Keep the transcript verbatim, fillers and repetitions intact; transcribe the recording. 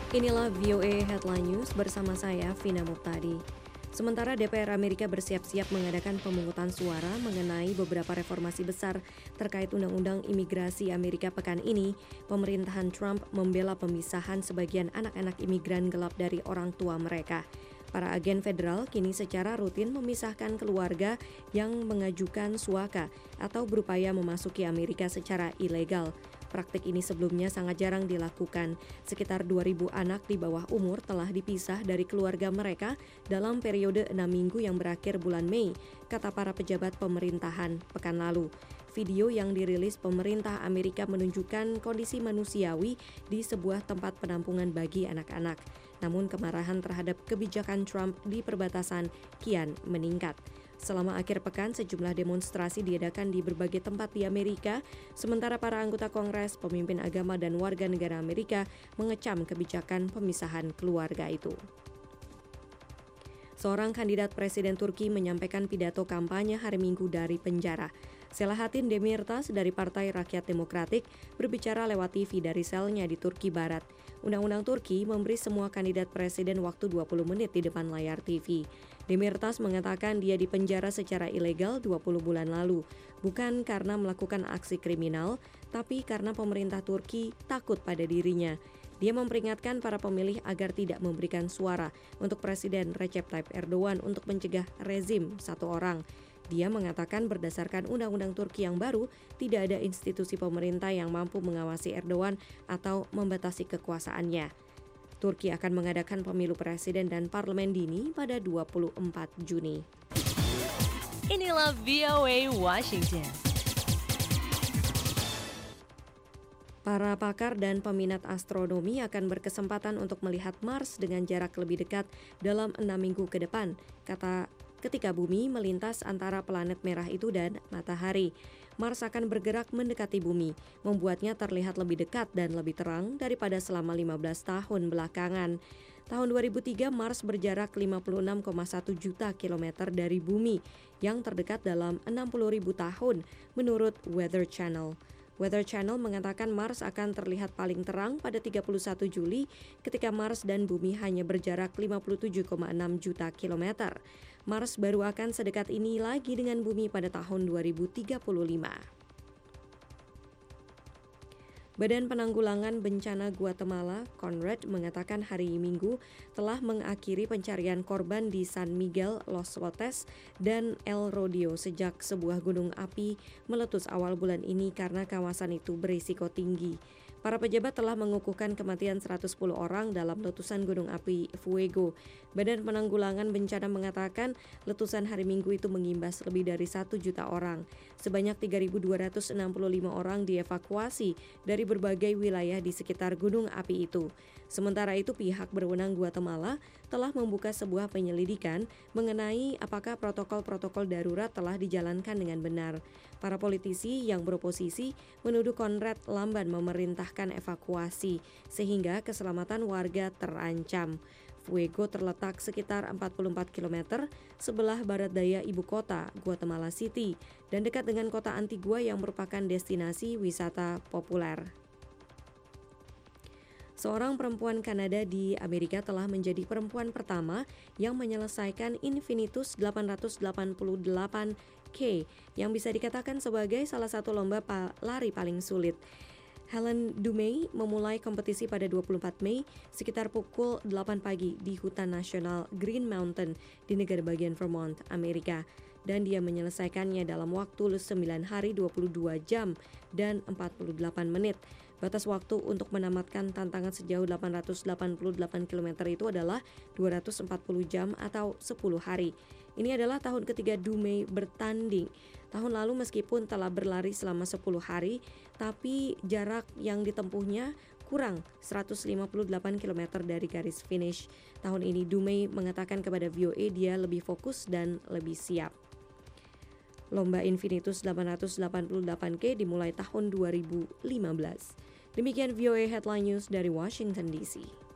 Inilah V O A Headline News bersama saya, Vina Muptadi. Sementara D P R Amerika bersiap-siap mengadakan pemungutan suara mengenai beberapa reformasi besar terkait Undang-Undang Imigrasi Amerika pekan ini, pemerintahan Trump membela pemisahan sebagian anak-anak imigran gelap dari orang tua mereka. Para agen federal kini secara rutin memisahkan keluarga yang mengajukan suaka atau berupaya memasuki Amerika secara ilegal. Praktik ini sebelumnya sangat jarang dilakukan. Sekitar dua ribu anak di bawah umur telah dipisah dari keluarga mereka dalam periode enam minggu yang berakhir bulan Mei, kata para pejabat pemerintahan pekan lalu. Video yang dirilis pemerintah Amerika menunjukkan kondisi manusiawi di sebuah tempat penampungan bagi anak-anak. Namun kemarahan terhadap kebijakan Trump di perbatasan kian meningkat. Selama akhir pekan, sejumlah demonstrasi diadakan di berbagai tempat di Amerika, sementara para anggota Kongres, pemimpin agama, dan warga negara Amerika mengecam kebijakan pemisahan keluarga itu. Seorang kandidat presiden Turki menyampaikan pidato kampanye hari Minggu dari penjara. Selahattin Demirtas dari Partai Rakyat Demokratik berbicara lewat T V dari selnya di Turki Barat. Undang-undang Turki memberi semua kandidat presiden waktu dua puluh menit di depan layar T V. Demirtas mengatakan dia dipenjara secara ilegal dua puluh bulan lalu, bukan karena melakukan aksi kriminal, tapi karena pemerintah Turki takut pada dirinya. Dia memperingatkan para pemilih agar tidak memberikan suara untuk Presiden Recep Tayyip Erdogan untuk mencegah rezim satu orang. Dia mengatakan berdasarkan undang-undang Turki yang baru, tidak ada institusi pemerintah yang mampu mengawasi Erdogan atau membatasi kekuasaannya. Turki akan mengadakan pemilu presiden dan parlemen dini pada dua puluh empat Juni. Inilah V O A Washington. Para pakar dan peminat astronomi akan berkesempatan untuk melihat Mars dengan jarak lebih dekat dalam enam minggu ke depan, kata ketika bumi melintas antara planet merah itu dan matahari. Mars akan bergerak mendekati bumi, membuatnya terlihat lebih dekat dan lebih terang daripada selama lima belas tahun belakangan. Tahun dua ribu tiga, Mars berjarak lima puluh enam koma satu juta kilometer dari bumi, yang terdekat dalam enam puluh ribu tahun menurut Weather Channel. Weather Channel mengatakan Mars akan terlihat paling terang pada tiga puluh satu Juli ketika Mars dan bumi hanya berjarak lima puluh tujuh koma enam juta kilometer. Mars baru akan sedekat ini lagi dengan bumi pada tahun dua ribu tiga puluh lima. Badan Penanggulangan Bencana Guatemala, CONRAD, mengatakan hari Minggu telah mengakhiri pencarian korban di San Miguel, Los Lotes, dan El Rodeo sejak sebuah gunung api meletus awal bulan ini karena kawasan itu berisiko tinggi. Para pejabat telah mengukuhkan kematian seratus sepuluh orang dalam letusan gunung api Fuego. Badan Penanggulangan Bencana mengatakan letusan hari Minggu itu mengimbas lebih dari satu juta orang. Sebanyak tiga ribu dua ratus enam puluh lima orang dievakuasi dari berbagai wilayah di sekitar gunung api itu. Sementara itu, pihak berwenang Guatemala telah membuka sebuah penyelidikan mengenai apakah protokol-protokol darurat telah dijalankan dengan benar. Para politisi yang beroposisi menuduh CONRAD lamban memerintahkan evakuasi, sehingga keselamatan warga terancam. Fuego terletak sekitar empat puluh empat kilometer sebelah barat daya ibu kota, Guatemala City, dan dekat dengan kota Antigua yang merupakan destinasi wisata populer. Seorang perempuan Kanada di Amerika telah menjadi perempuan pertama yang menyelesaikan Infinitus delapan ratus delapan puluh delapan K yang bisa dikatakan sebagai salah satu lomba pa- lari paling sulit. Helen Dumay memulai kompetisi pada dua puluh empat Mei sekitar pukul delapan pagi di hutan nasional Green Mountain di negara bagian Vermont, Amerika. Dan dia menyelesaikannya dalam waktu sembilan hari dua puluh dua jam dan empat puluh delapan menit. Batas waktu untuk menamatkan tantangan sejauh delapan ratus delapan puluh delapan kilometer itu adalah dua ratus empat puluh jam atau sepuluh hari. Ini adalah tahun ketiga Dumay bertanding. Tahun lalu meskipun telah berlari selama sepuluh hari, tapi jarak yang ditempuhnya kurang seratus lima puluh delapan kilometer dari garis finish. Tahun ini Dumay mengatakan kepada V O A dia lebih fokus dan lebih siap. Lomba Infinitus delapan ratus delapan puluh delapan K dimulai tahun dua ribu lima belas. Demikian V O A Headline News dari Washington D C.